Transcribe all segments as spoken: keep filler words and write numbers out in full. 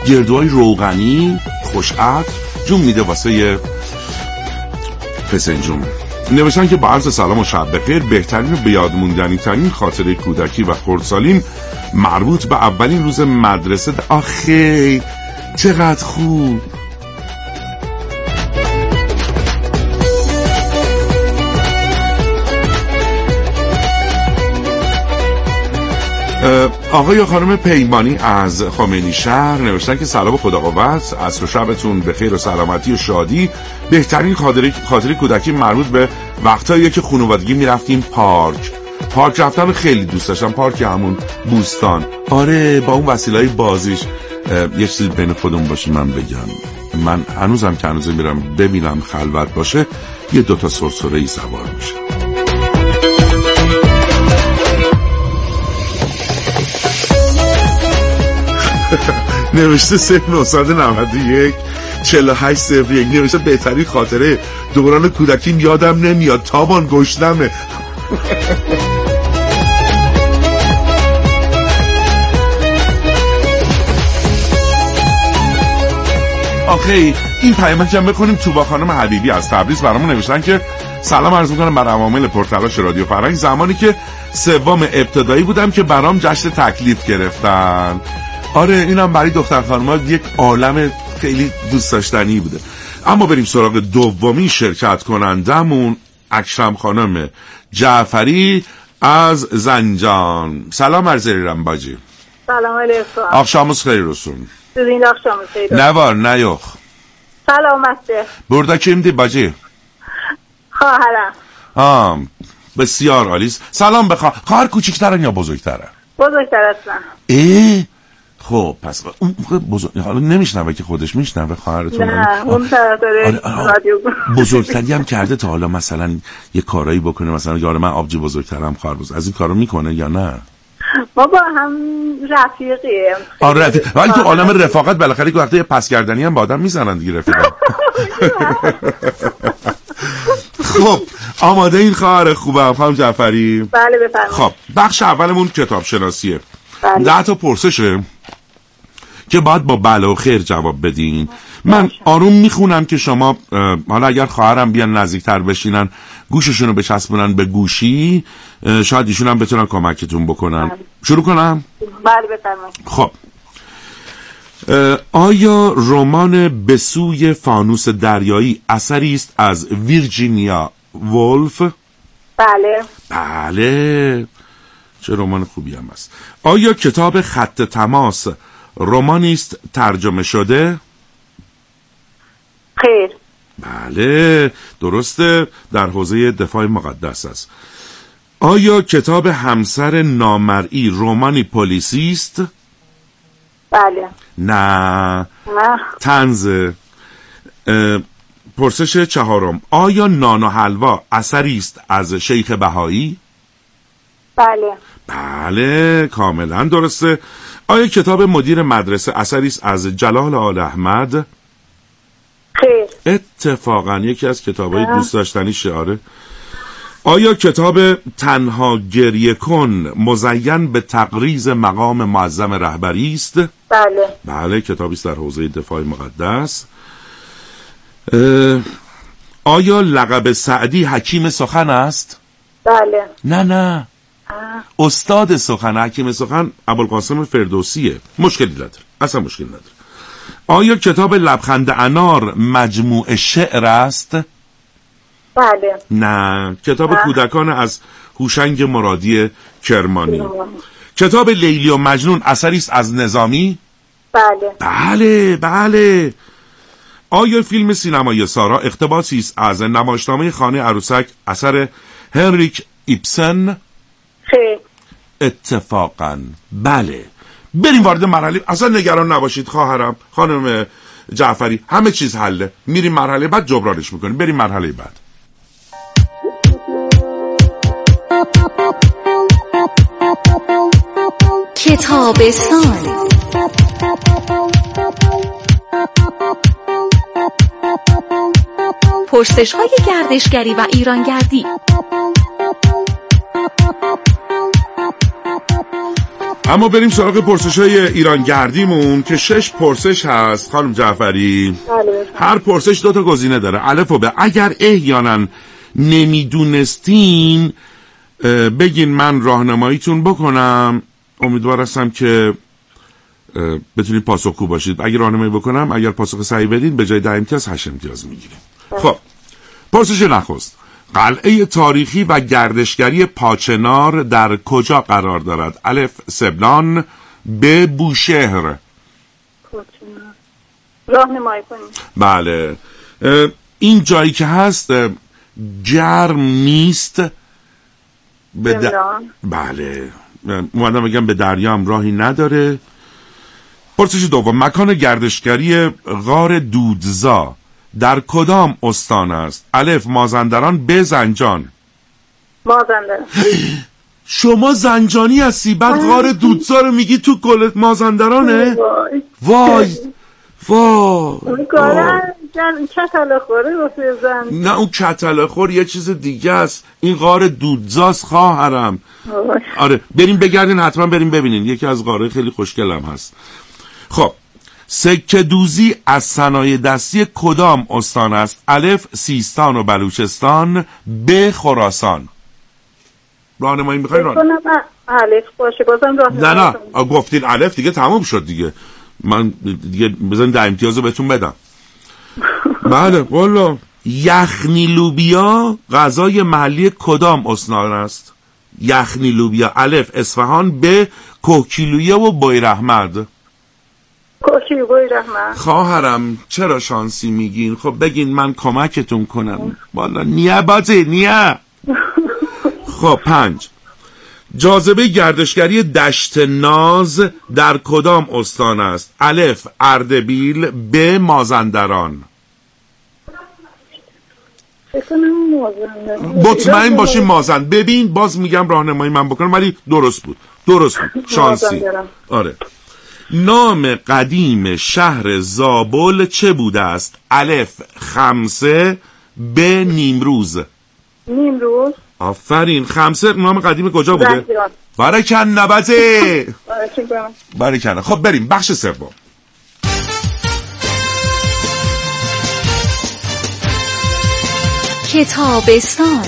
گردوهای روغنی خوشعطر جون میده واسه فسنجون. نوشتن که با عرض سلام و شب بخیر، بهترین و بیادموندنی ترین خاطره کودکی و خردسالیم مربوط به اولین روز مدرسه. آخه چقدر خوب. آقای یا خانم پیمانی از خمینی شهر نوشتن که سلام خدا قوت، عصر و شبتون به خیر و سلامتی و شادی. بهترین خاطره خاطره کودکی مربوط به وقتایی که خانوادگی میرفتیم پارک. پارک رفتن خیلی دوست داشتم، پارک همون بوستان. آره با اون وسیله‌های بازیش. یه چیزی بین خودمون باشه من بگم، من هنوزم که هنوز میرم ببینم خلوت باشه یه دوتا سرسره‌ای سوار میشه. نوشته صفر نهصد و نود و یک چهل و هشت صفر یک نوشته بهترین خاطره دوران کودکیم یادم نمیاد، تابان گشنمه. آخه این پیامک جمع بکنیم. توبا خانم حبیبی از تبریز برامون نوشتن که سلام عرض میکنم بر عوامل پرتلاش رادیو فرهنگ. زمانی که سوم ابتدایی بودم که برام جشن تکلیف گرفتن. آره اینم برای دختر خانم‌ها یک عالم خیلی دوست داشتنی بوده. اما بریم سراغ دومی شرکت کنندمون، اکرم خانم جعفری از زنجان. سلام عرض می‌کنم باجی. سلام علیکم. آخشاموز خیر رسون. Sizin akşamınız hayır. Ne var ne yok. Selametle. Burada kimdi bacı? خواهرم. آه بسیار عالی. سلام به خواهر. خواهر کوچیک‌ترن یا بزرگترن؟ بزرگتر هستن. ای خب پس اون بزرگ حالا نمیشنوه که خودش میشنوه خواهرتون؟ نه اون طرفدار رادیو. بزرگتری هم کرده تا حالا مثلا یه کارایی بکنه، مثلا یار من آبجی بزرگترم خواهر بزرگ، از این کارو میکنه یا نه؟ ما با هم رفیقیم. آره رفیق. ولی تو عالم رفاقت بالاخره که وقتی پس گردنی هم با آدم میزنن دیگه رفیقا. خب آماده این خواهر خوبم خانم جعفری؟ بله بفرمایید. خب بخش اولمون کتاب شناسیه. بله. ده تا پرسشه که باید با بله و خیر جواب بدین. من آروم میخونم که شما حالا اگر خواهرم بیان نزدیکتر بشینن گوششون رو بچسبونن به گوشی، شاید ایشون هم بتونن کمکتون بکنن. بله. شروع کنم؟ بله بفرمایید. خب آیا رمان به سوی فانوس دریایی اثری است از ویرجینیا وولف؟ بله. بله چه رمان خوبی هم است. آیا کتاب خط تماس رمانی است ترجمه شده؟ خیر. بله درسته، در حوزه دفاع مقدس است. آیا کتاب همسر نامرئی رمانی پلیسی است؟ بله. نه. نه. طنز. پرسش چهارم، آیا نان و حلوا اثری است از شیخ بهایی؟ بله. بله کاملا درسته. آیا کتاب مدیر مدرسه اثری است از جلال آل احمد؟ خیر. اتفاقا یکی از کتاب‌های دوست داشتنی شعاره. آیا کتاب تنها گریه کن مزین به تقریض مقام معظم رهبری است؟ بله. بله کتابی است در حوزه دفاع مقدس. آیا لقب سعدی حکیم سخن است؟ بله. نه نه آه. استاد سخن، حکیم سخن ابوالقاسم فردوسیه. مشکلی نداره، اصلا مشکلی نداره. آیا کتاب لبخند انار مجموع شعر است؟ بله. نه کتاب آه. کودکان از هوشنگ مرادی کرمانی. آه. کتاب لیلی و مجنون اثری است از نظامی؟ بله. بله بله. آیا فیلم سینمایی سارا اقتباسی است از نمایشنامه خانه عروسک اثر هنریک ایبسن؟ خیر. اتفاقا بله. بریم وارد مرحله، اصلا نگران نباشید خواهرم خانم جعفری، همه چیز حله. میریم مرحله بعد جبرانش میکنیم. بریم مرحله بعد. کتابستان. پرسش های گردشگری و ایرانگردی. اما بریم سراغ پرسش‌های ایران گردیمون که شش پرسش هست خانم جعفری. بله. هر پرسش دو تا گزینه داره، الف و ب. اگر احیانا نمیدونستین بگین من راهنماییتون بکنم. امیدوار هستم که بتونید پاسخگو باشید. اگر راهنمایی بکنم، اگر پاسخ صحیح بدین به جای ده امتیاز هشت امتیاز میگیریم. خب پرسش نخست، قلعه تاریخی و گردشگری پاچنار در کجا قرار دارد؟ الف سبلان، ب بوشهر. راهنمایی کنید. بله. این جایی که هست گرم نیست. به د... بله اومدم بگم به دریا هم راهی نداره. پرسش دوم، مکان گردشگری غار دودزا در کدام استان است؟ الف مازندران، ب زنجان. مازندران. شما زنجانی هستی بعد غار دودزا رو میگی تو کل مازندرانه؟ وای وای وای اون کاره کتله خوره واسه زن. نه اون کتله خور یه چیز دیگه است، این غار دودزاست خواهرم. آره بریم بگردین، حتما بریم ببینین، یکی از غارهای خیلی خوشگلم هست. خب سکه دوزی از صنایع دستی کدام استان است؟ الف سیستان و بلوچستان، ب خراسان. راهنمایی میخواین؟ راهنمایی الف باشه بازم راهنمایی. نه نه گفتین الف دیگه تموم شد دیگه، من دیگه بزن ده امتیازو بهتون بدم. بله والا. یخنی لوبیا غذای محلی کدام استان است؟ یخنی لوبیا، الف اصفهان، ب کوکیلویه و بویراحمد. کوکیلویه بویراحمد. خواهرم چرا شانسی میگین؟ خب بگین من کمکتون کنم. والا نیه بازی نیه. خب پنج، جاذبه گردشگری دشت ناز در کدام استان است؟ الف اردبیل، ب مازندران. مطمئن باشی مازند. ببین باز میگم راهنمایی من بکنم ولی درست بود، درست بود، شانسی. آره. نام قدیم شهر زابل چه بوده است؟ الف خمسه، ب نیمروز. نیمروز. آفرین. خمسه نام قدیم کجا بوده؟ برکن نبته. برکن. خب بریم بخش سوم. کتابستان.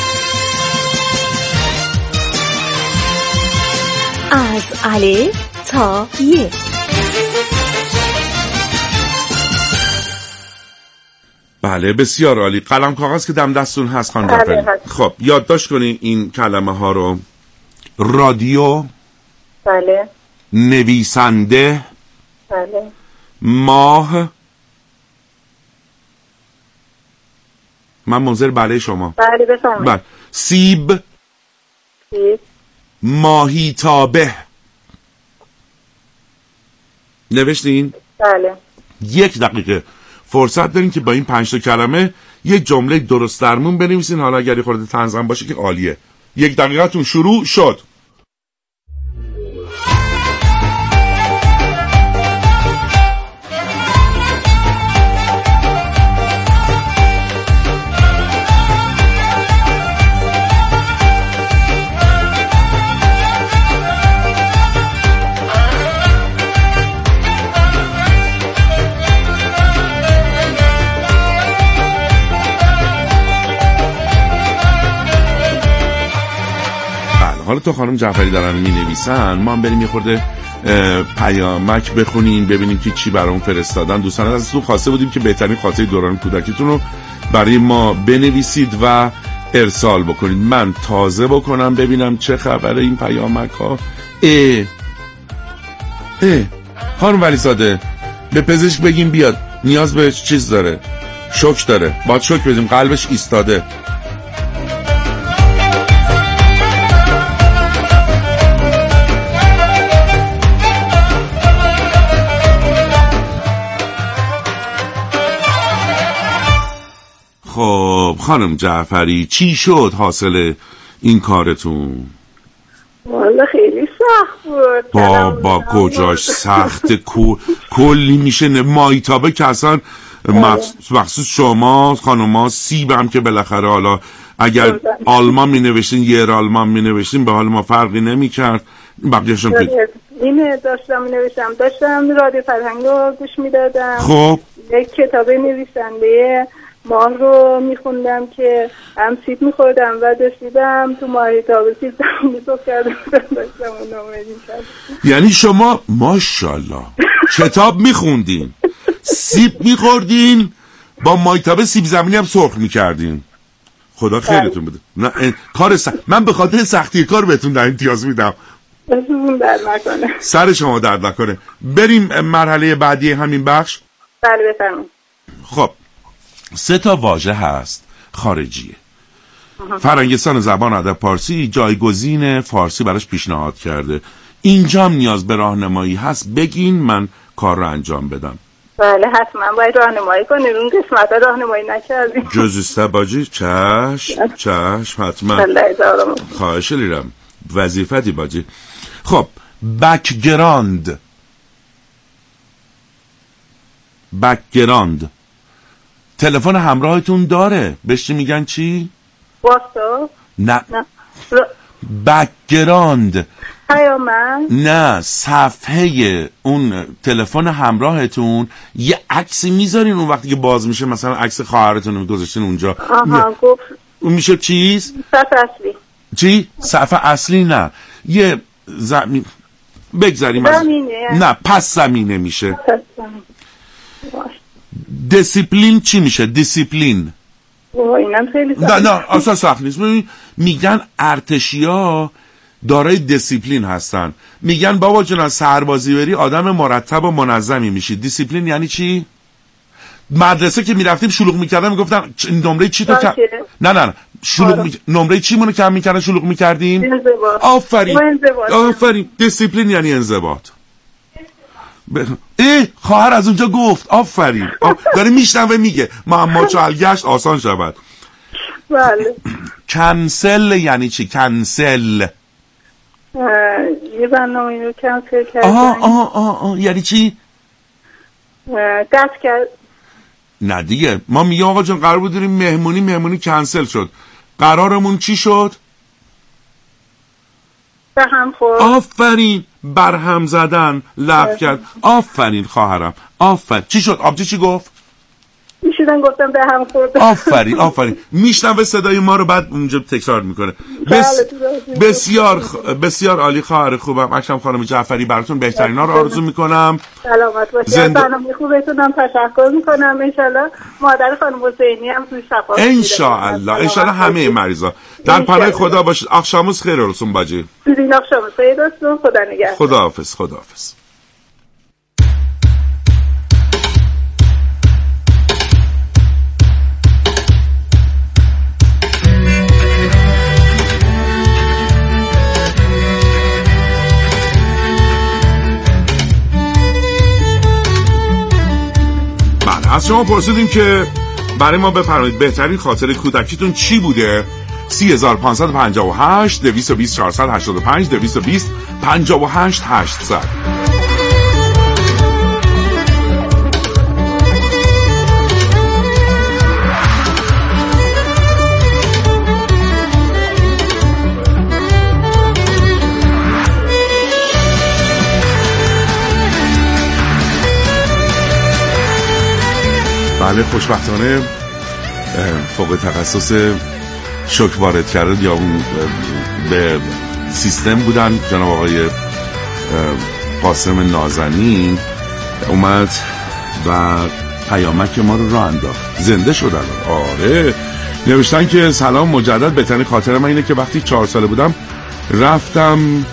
از الف تا ی. بله بسیار عالی. قلم کاغذ که دم دستون هست خانم جعفری؟ خب یادداشت کنین این کلمه ها رو. رادیو. بله. نویسنده. بله. ماه. من منظر بله شما. بله بفرمایید. بله. سیب. سیب. ماهیتابه. نوشتین؟ بله. یک دقیقه فرصت دارین که با این پنج تا کلمه یک جمله درست درمون بنویسین. حالا اگه خورده طنزم باشه که عالیه. یک دقیقتون شروع شد. حالا تو خانم جعفری دارن می نویسن، ما هم بریم یه خورده پیامک بخونیم ببینیم که چی برام فرستادن. دوستان از تو خواسته بودیم که بهترین خاطره دوران کودکیتون رو برای ما بنویسید و ارسال بکنید. من تازه بکنم ببینم چه خبره این پیامک ها. اه اه خانم ولیزاده به پزشک بگیم بیاد، نیاز به چیز داره، شوک داره، باید شوک بدیم، قلبش ایستاده. خب خانم جعفری چی شد حاصل این کارتون؟ والا خیلی سخت بود. بابا کجاش سخت؟ کلی میشه. مایتابه که اصلا مخصوص شما خانوما، سیب هم که بالاخره حالا اگر آلمان می نوشتین یر آلمان می نوشتین به حال ما فرقی نمی کرد. بقیهشون که اینه داشتم می نوشتم داشتم رادیو فرهنگ رو گوش می دادم. خب یک کتاب نویسنده ماه رو می خوندم که هم سیب می خوردم و داشتیدم تو ماهی تابه سیب زمینی سو کردم داشتم اونو می کردم. یعنی شما ماشاءالله کتاب می خوندین، سیب می خوردین، با مایتابه سیب زمینی هم سرخ می کردین. خدا خیرتون بده. نه کار سخت، من به خاطر سختی کار بهتون در امتیاز میدم. بهتون درد نکنه. سر شما درد نکنه. بریم مرحله بعدی همین بخش. بله بفرمایید. خب سه تا واژه هست خارجیه. فرنگستان زبان ادب پارسی جایگزین فارسی براش پیشنهاد کرده. اینجا هم نیاز به راهنمایی هست، بگین من کار رو انجام بدم. بله حتما باید راهنمایی کنید، اون قسمت راهنمایی نکردیم. جزسته باجی چشم چشم حتما. خواهش لیرم وظیفتی باجی. خب بکگراند، بکگراند تلفن همراهتون داره بهش میگن چی؟ واسطه؟ نه بکگراند پیامک؟ نه صفحه اون تلفن همراهتون یه عکسی میذارین، اون وقتی که باز میشه مثلا عکس خواهرتون رو گذاشتین اونجا. آها گفت اون میشه چیز؟ صفحه اصلی. چی؟ صفحه اصلی نه، یه زمین بگذاریم از... نه پس زمینه میشه. پس زمینه. دیسیپلین چی میشه؟ دیسیپلین اینم خیلی نه نه اصلا سخت نیست. میگن ارتشیا دارای دیسیپلین هستن، میگن بابا جون از سربازی بری آدم مرتب و منظمی میشی. دیسیپلین یعنی چی؟ مدرسه که میرفتیم شلوغ میکردن میگفتن نمره چی تو کم نه نه نه شلوغ می... نمره چی مونو کم میکردن شلوغ میکردیم. آفرین آفرین دیسیپلین یعنی انضباط. ب... ای خواهر از اونجا گفت آفرین آف... داره میشنوه میگه معما چالگشت آسان شود. بله. کنسل یعنی چی؟ کنسل یه برنامه رو کنسل کردن. آها آها آها یعنی چی؟ قطع کرد. نه دیگه ما میگه آقا جون قرار بود داریم مهمونی مهمونی کنسل شد، قرارمون چی شد؟ به هم خورد. آفرین برهم زدن لغو کرد. آفرین خواهرم آفرین. چی شد؟ آبجی چی گفت؟ میشیدن گفتم به هم خورد. آفرین آفرین. میشنوه صدای ما رو بعد اونجا تکرار میکنه. بس... بسیار خ... بسیار عالی خواهر خوبم. اکرم خانم جعفری براتون بهترین ها رو آرزو میکنم. سلامت باشید. زند... برنامه خوبتون هم تشکر میکنم. انشالله مادر خانم حسینی هم توی شفا انشالله انشالله همه مریضا در پناه خدا باشید. اخشاموز خیر رسون باجی. دیدین اخشاموز خیر رسون. خدا نگهدار. خداحافظ خداحافظ. از شما پرسیدیم که برای ما بفرمایید بهترین خاطر کودکیتون چی بوده؟ سی هزار پانصد و پنجاه و هشت دویست و بیست چهارصد و هشتاد و پنج دویست و بیست پنجاه و هشت هشتصد. بله خوشبختانه فوق تخصص شوک وارد کرده یا اون به سیستم بودن جناب آقای قاسم نازنین اومد و پیامک ما رو راه انداخت، زنده شدن. آره نوشتن که سلام مجدد، بهترین خاطره من اینه که وقتی چهار ساله بودم رفتم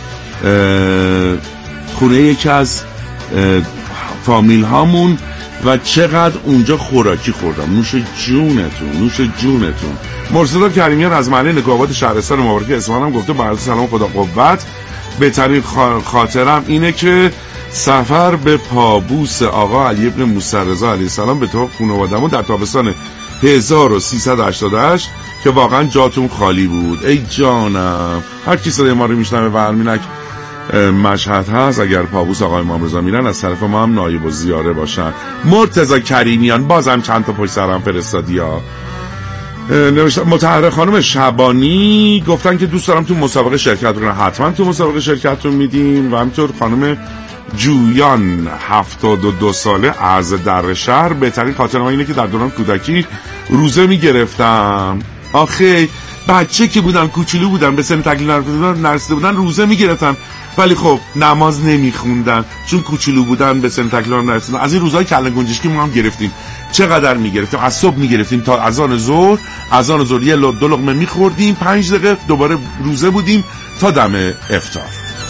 خونه یکی از فامیل هامون و چقدر اونجا خوراکی خوردم. نوش جونتون نوش جونتون. مرتضی کریمیان از محله نکوآباد شهرستان مبارک اصفهان هم گفته با سلام خدا قوت، بهترین خاطرم اینه که سفر به پابوس آقا علی ابن موسی رضا علیه السلام به تو خانواده‌مون در تابستان هزار و سیصد و هشتاد و هشت که واقعا جاتون خالی بود. ای جانم هر کی صدای ما رو میشنوه و هرمینک مشهد هست اگر پابوس آقای امام رضا میرن از طرف ما هم نایب و زیاره باشن. مرتضی کریمیان بازم چند تا پشت سرم فرستادی ها. نوشتن مطهره خانم شبانی گفتن که دوست دارم تو مسابقه شرکت کنم. حتما تو مسابقه شرکتتون میدیم. و همینطور خانم جویان هفتاد و دو ساله از در شهر، بهترین خاطره اینه که در دوران کودکی روزه میگرفتم. آخه بچه که بودن، کوچولو بودن، به سن تکلیف نرسیده بودن، روزه میگرفتن ولی خب نماز نمیخوندن چون کوچولو بودن، به سن تکلیف نرسیدن. از این روزهای کله گنجشکی ما هم گرفتیم. چقدر میگرفتیم؟ از صبح میگرفتیم تا اذان ظهر. اذان ظهر یه دو لقمه میخوردیم، پنج دقیقه دوباره روزه بودیم تا دم افطار.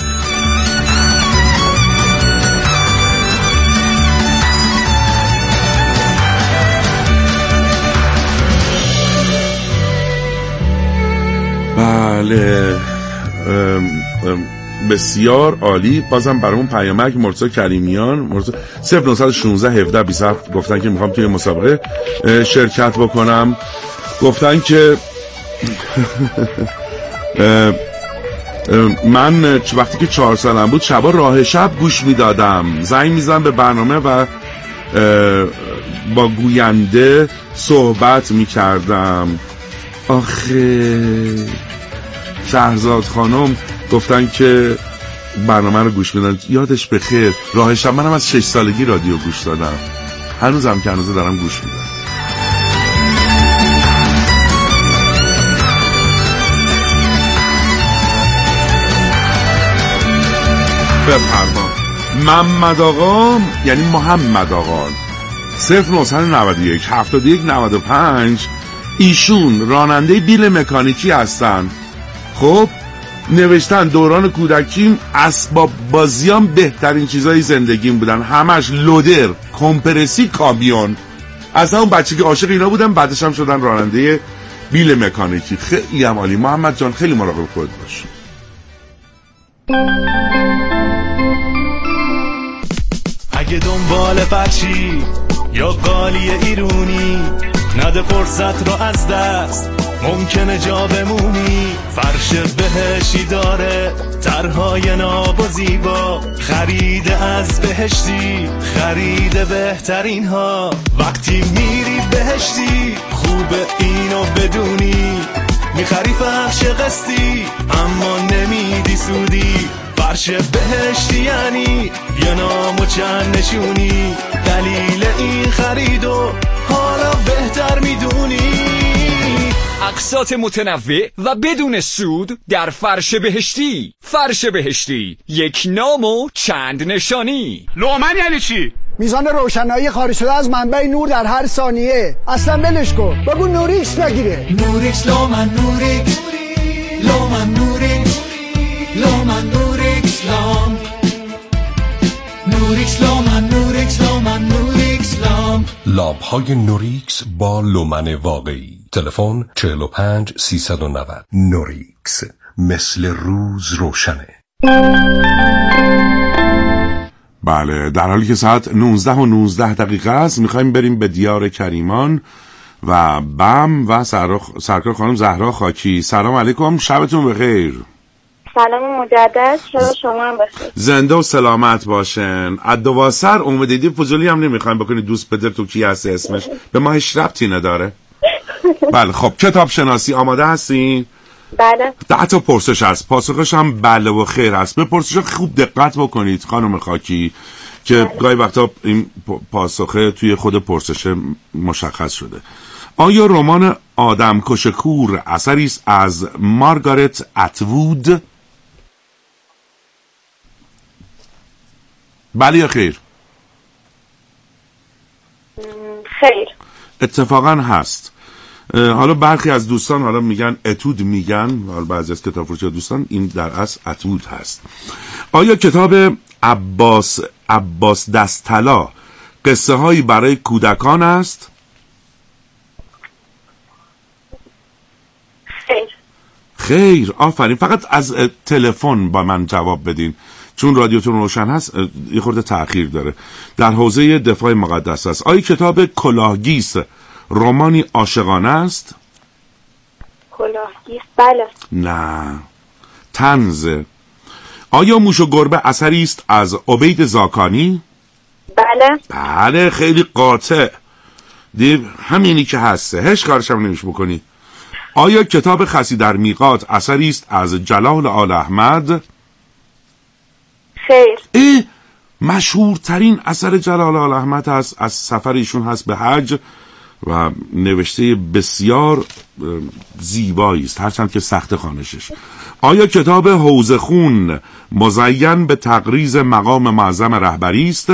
بله ام ام بسیار عالی. بازم برامون پیامک مرتضی کریمیان مرتضی صفر نه یک شش هفده بیست هفت گفتن که میخوام توی مسابقه شرکت بکنم. گفتن که من وقتی که چهار سالم بود شبا راه شب گوش میدادم، زنگ میزدم به برنامه و با گوینده صحبت میکردم. آخه شهرزاد خانم گفتن که برنامه رو گوش میدن. یادش بخیر. راه شب منم از شش سالگی رادیو گوش دادم، هنوزم که هنوز دارم گوش میدم. بفرما. محمد آقا یعنی محمد آقا صفر نه نه یک هفتاد و یک نود و پنج ایشون راننده بیل مکانیکی هستن. خب نوشتن دوران کودکیم اسباب بازیام بهترین چیزای زندگیم بودن، همش لودر، کمپرسی، کامیون. از اون بچه که عاشق اینا بودم، بعدش هم شدن راننده بیل مکانیکی. خیلی هم عالی. محمد جان خیلی مراقب خودت باش. اگه دنبال فرشی یا قالی ایرونی، نده فرصت رو از دست، ممکنه جا بمونی. فرش بهشتی داره طرحهای ناب و زیبا، خرید از بهشتی، خرید بهترین ها. وقتی میری بهشتی خوبه اینو بدونی، میخری فرش قسطی اما نمیدی سودی. فرش بهشتی یعنی یه نام و چند نشونی، دلیل این خریدو حالا بهتر میدونی. اقساط متنوع و بدون سود در فرش بهشتی. فرش بهشتی، یک نام و چند نشانی. لومن یعنی چی؟ میزان روشنایی خارج شده از منبع نور در هر ثانیه. اصلا ولش کن، بگو نوریکس بگیره. نوریکس لومن نوریکس لومن نوریکس لومن نوریکس لام نوریکس لومن نوریکس لومن نوریکس لام. لامپ های نوریکس با لومن واقعی. تلفن چهل و پنج سیصد و نود. نوریکس، مثل روز روشنه. بله، در حالی که ساعت نوزده و نوزده دقیقه است، میخوایم بریم به دیار کریمان و بم و سرکار خانم زهرا خاکی. سلام علیکم، شبتون بخیر. سلام مجدد، شب شما هم بخیر. زنده و سلامت باشن. عدواسر اومدیدی فضولی هم نمیخوایم بکنی دوست پدر تو کی هست اسمش، به ما هیچ ربطی نداره. بله خب، کتاب شناسی آماده هستین؟ بله. ده تا پرسش هست، پاسخش هم بله و خیر هست. به پرسش خوب دقت بکنید خانم خاکی که بله. گاهی وقتا این پاسخه توی خود پرسش مشخص شده. آیا رمان آدم کش کور اثری است از مارگارت اتوود؟ بله یا خیر؟ خیر. اتفاقا هست. حالا برخی از دوستان حالا میگن اتود میگن، حالا بعضی از کتاب فروشی دوستان این در اصل اتود هست. آیا کتاب عباس عباس دستطلا قصه هایی برای کودکان است؟ خیر. خیر، آفرین. فقط از تلفن با من جواب بدین چون رادیوتون روشن هست، یه خورده تأخیر داره. در حوزه دفاع مقدس است. آیا کتاب کلاهگیس رمانی عاشقانه است؟ کلاهگیس بله. نه، طنز. آیا موش و گربه اثری است از عبید زاکانی؟ بله. بله، خیلی قاطع. دیو همینی که هسته، هیچ کارش هم نمیشه بکنی. آیا کتاب خسی در میقات اثری است از جلال آل احمد؟ خیر. ای مشهورترین اثر جلال آل احمد هست، از سفر ایشون هست به حج و نوشته بسیار زیبایی است، هرچند که سخت خوانشش. آیا کتاب حوض خون مزین به تقریض مقام معظم رهبری است؟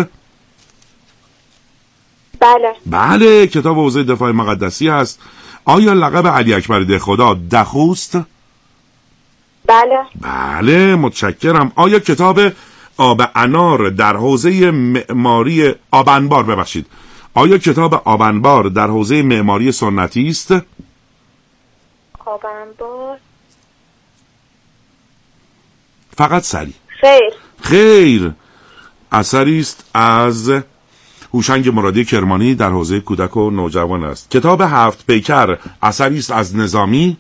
بله. بله، کتاب حوزه دفاع مقدسی هست. آیا لقب علی اکبر دهخدا دخوست؟ بله. بله، متشکرم. آیا کتاب آب انار در حوزه معماری آب انبار ببخشید آیا کتاب آب انبار در حوزه معماری سنتی است؟ آب انبار فقط سری. خیر. خیر، اثری است از هوشنگ مرادی کرمانی در حوزه کودک و نوجوان است. کتاب هفت پیکر اثری است از نظامی.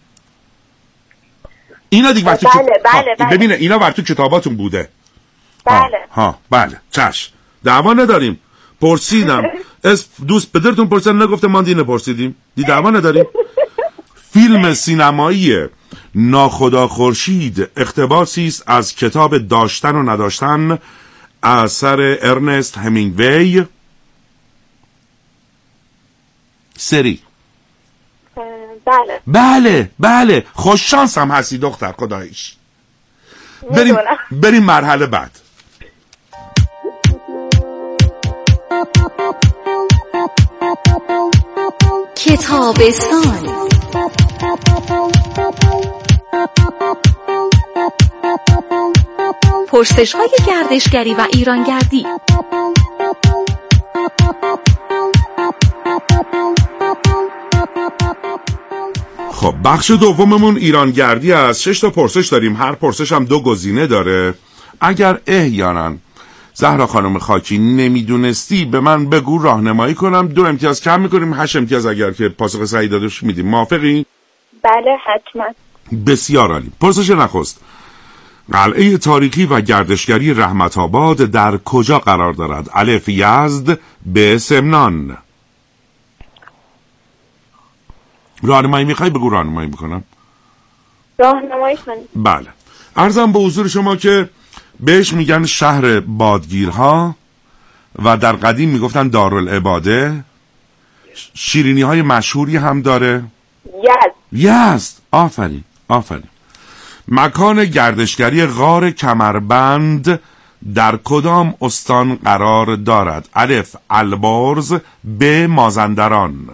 اینا دیگه وقتی بله بله بله. ببینه اینا وقتی کتاباتون بوده. بله. ها, ها بله چش دعوا نداریم. پرسیدم از دوست پدرتون پرسیدن نگفته ما دینه پرسیدیم دی دعوا نداریم. فیلم سینمایی ناخدا خورشید اقتباسی است از کتاب داشتن و نداشتن اثر ارنست همینگوی. سری. بله بله بله خوش شانس هم هستی دختر خداییش. بریم بریم مرحله بعد. کتابستان. پرسش‌های گردشگری و ایرانگردی. خب بخش دوممون ایرانگردی است. شش تا پرسش داریم، هر پرسش هم دو گزینه داره. اگر احیانا زهرا خانم خاکی نمیدونستی به من بگو راهنمایی کنم، دو امتیاز کم میکنیم، هشت امتیاز اگر که پاسخ صحیح دادش میدیم. موافقی؟ بله حتما. بسیار عالی. پرسش نخست: قلعه تاریخی و گردشگری رحمت آباد در کجا قرار دارد؟ الف یزد، ب سمنان. راهنمایی میخوای؟ بگو راهنمایی میکنم. راهنمایی کنید. بله. عرضم به حضور شما که بهش میگن شهر بادگیرها و در قدیم میگفتن دارالعباده. شیرینی های مشهوری هم داره. یزد. یزد. آفرین آفرین. مکان گردشگری غار کمربند در کدام استان قرار دارد؟ الف البرز، ب مازندران.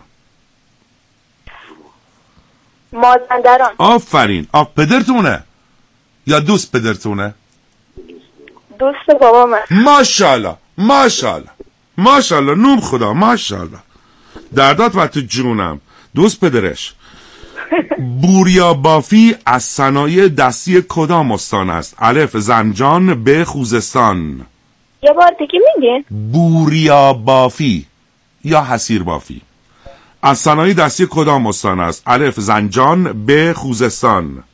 مازندران. آفرین. آف پدرتونه یا دوست پدرتونه؟ دوست بابامه. ماشاءالله ماشاءالله ماشاءالله نوم خدا ماشاءالله. دردات و تو جونم. دوست پدرش. بوریا بافی از صنایع دستی کدام استان است؟ الف زنجان، ب خوزستان. یه بار دیگه میگین؟ بوریا بافی یا حسیر بافی از صنایع دستی کدام استان است؟ الف زنجان، ب خوزستان.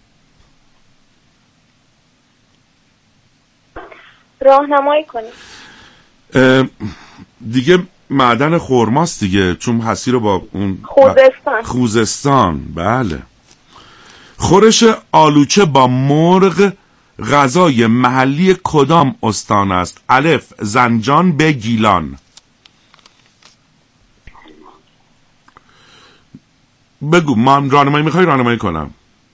راهنمایی کنید. دیگه معدن خرماست دیگه، چون حسیر رو با اون خوزستان. خوزستان. بله. خورش آلوچه با مرغ غذای محلی کدام استان است؟ الف زنجان، ب گیلان. بگو. من راهنمایی میخوای راهنمایی کنم؟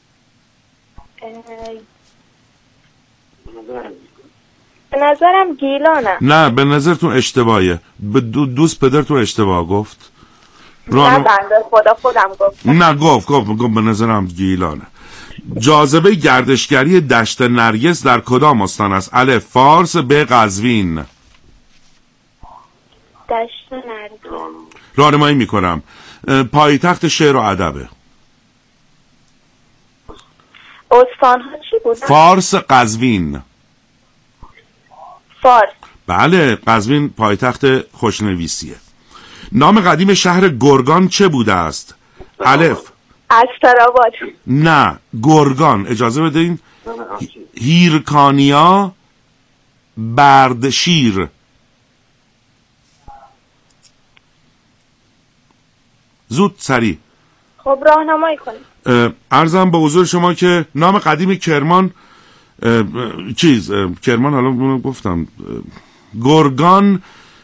به نظرم گیلانه. نه به نظرتون اشتباهه. به دو دوست پدرتون اشتباه گفت. رانم... نه بنده خدا خودم گفت. نه گفت گفت گفت به نظرم گیلانه. جاذبه گردشگری دشت نرگس در کدام استان است؟ الف فارس، ب قزوین. دشت نرگس. راهنمایی میکنم. پایتخت شعر و ادبه. استان‌ها چی بودن؟ فارس، قزوین. فارس. بله، قزوین پایتخت خوشنویسیه. نام قدیم شهر گرگان چه بوده است؟ الف استراباد. نه گرگان. اجازه بدین. هیرکانیا، بردشیر. زود سری. خب راهنمایی کنید. عرضم به حضور شما که نام قدیم کرمان اه، چیز اه، کرمان، حالا اونو گفتم، گرگان،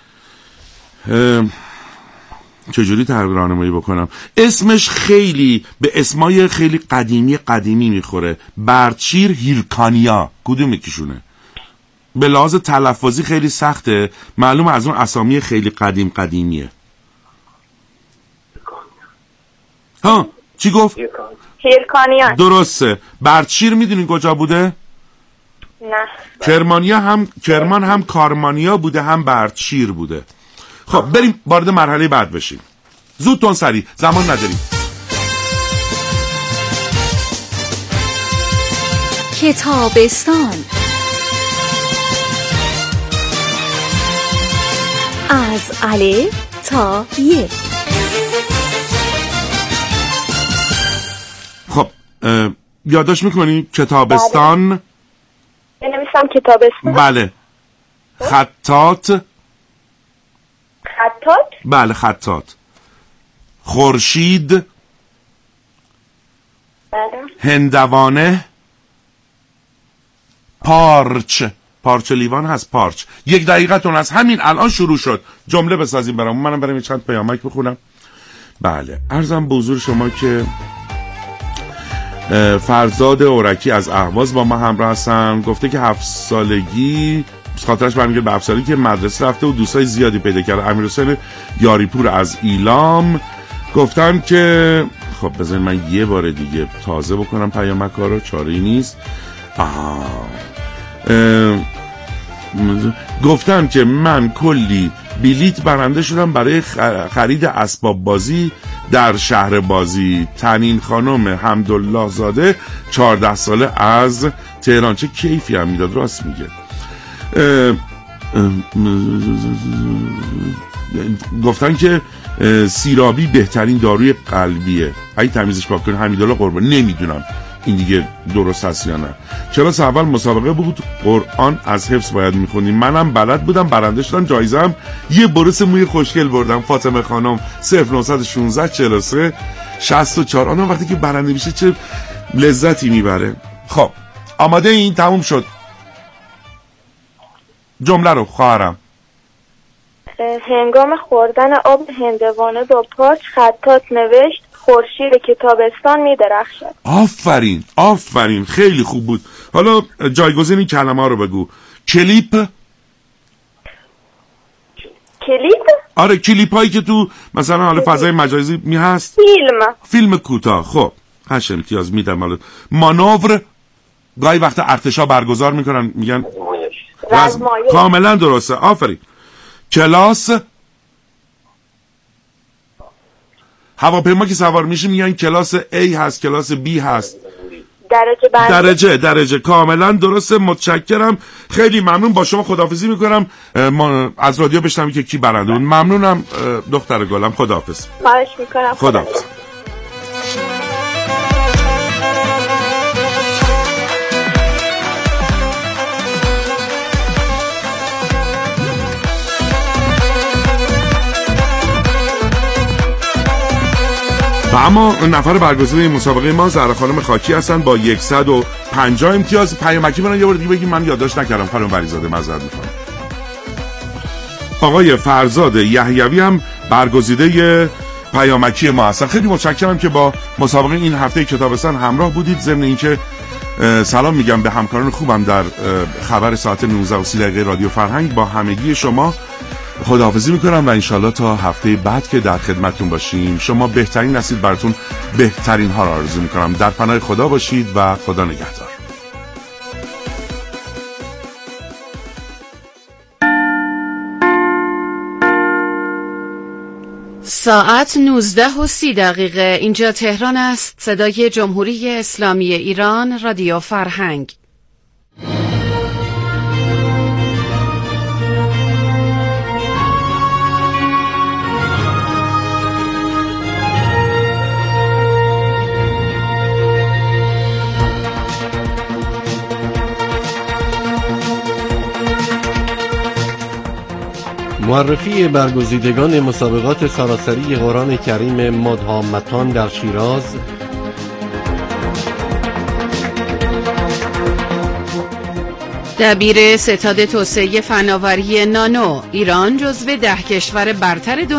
چجوری تعبیر راهنمایی بکنم، اسمش خیلی به اسمای خیلی قدیمی قدیمی میخوره. بردشیر، هیرکانیا، کدوم یکیشونه؟ به لحاظ تلفظی خیلی سخته، معلوم از اون اسامی خیلی قدیم قدیمیه. ها چی گفت؟ هیرکانیا. درسته. بردشیر میدونین کجا بوده؟ نه. کرمانیا هم کرمان هم کارمانیا بوده، هم بردشیر بوده. خب بریم وارد مرحله بعد بشیم. زودتون سریع، زمان نداریم. کتابستان از الف تا ی. خب یادداشت میکنی کتابستان؟ بنویسم کتابستان. بله. خطاط. خطاط. بله خطاط. خورشید. بله. هندوانه. پارچ. پارچ لیوان هست، پارچ. یک دقیقتون از همین الان شروع شد. جمله بسازیم برام. منم برم چند پیامک بخونم. بله عرضم به حضور شما که فرزاد اورکی از اهواز با ما همراه هستن. گفته که هفت سالگی خاطرش برمیگرده به هفت سالگی که مدرسه رفته و دوستای زیادی پیدا کرده. امیرحسین یاریپور از ایلام گفتن که خب بذارید من یه بار دیگه تازه بکنم پیامک‌ها رو، چاره‌ای نیست. آها گفتن که من کلی بلیت برنده شدم برای خرید اسباب بازی در شهر بازی. تنین خانم حمدالله زاده چهارده ساله از تهران. چه کیفی هم میداد، راست میگه. اه اه گفتن که سیرابی بهترین داروی قلبیه، اگه تمیزش پاک کنه. حمیدالله قربان. نمیدونم این دیگه درست هست یا نه. کلاس اول مسابقه بود، قرآن از حفظ باید میخونیم. منم بلد بودم، برنده شدم. جایزم یه برس موی خوشگل بردم. فاطمه خانم صفر نه یک شش چهل و سه شصت و چهار. آنها وقتی که برنده میشه چه لذتی میبره. خب آماده این؟ تموم شد. جمله رو خواهرم. هنگام خوردن آب هندوانه با پارچ خطاط نوشت خورشید کتابستان می درخشد. آفرین آفرین، خیلی خوب بود. حالا جایگزین این کلمه ها رو بگو. کلیپ. کلیپ؟ آره کلیپ هایی که تو مثلا حالا فضای مجازی می هست. فیلم. فیلم کوتاه. خب هشت امتیاز میدم. حالا مانور، گاهی وقت ارتشا برگزار میکنن میگن رزمایش. کاملا درسته، آفرین. کلاس، هواپیما که سوار میشه میگن کلاس A هست، کلاس B هست. درجه بندی. درجه درجه کاملا درسته. متشکرم، خیلی ممنون. با شما خداحافظی میکنم. از رادیو بشنوم که کی برنده بود. ممنونم دختر گلم. خداحافظ. خواهش میکنم. خداحافظ. و اما نفر برگزیده مسابقه ما زهرا خانم خاکی هستن با صد و پنجاه امتیاز. پیامکی برن یه بار دیگه بگیم من یادداشت نکردم. خانم وریزاده معذرت میخوام. آقای فرزاد یحیوی هم برگزیده پیامکی ما هستن. خیلی متشکرم که با مسابقه این هفته کتابستان همراه بودید. ضمن اینکه سلام میگم به همکاران خوبم در خبر ساعت نوزده و سی دقیقه رادیو فرهنگ. با همگی شما خداحافظی میکنم و انشالله تا هفته بعد که در خدمتتون باشیم. شما بهترین هستید، براتون بهترین ها رو آرزو میکنم. در پناه خدا باشید و خدا نگهدار. ساعت نوزده و سی دقیقه. اینجا تهران است. صدای جمهوری اسلامی ایران، رادیو فرهنگ. معرفی برگزیدگان مسابقات سراسری قرآن کریم مدهامتان در شیراز دبیر ستاد توسعه فناوری نانو، ایران جزو ده کشور برتر دنیا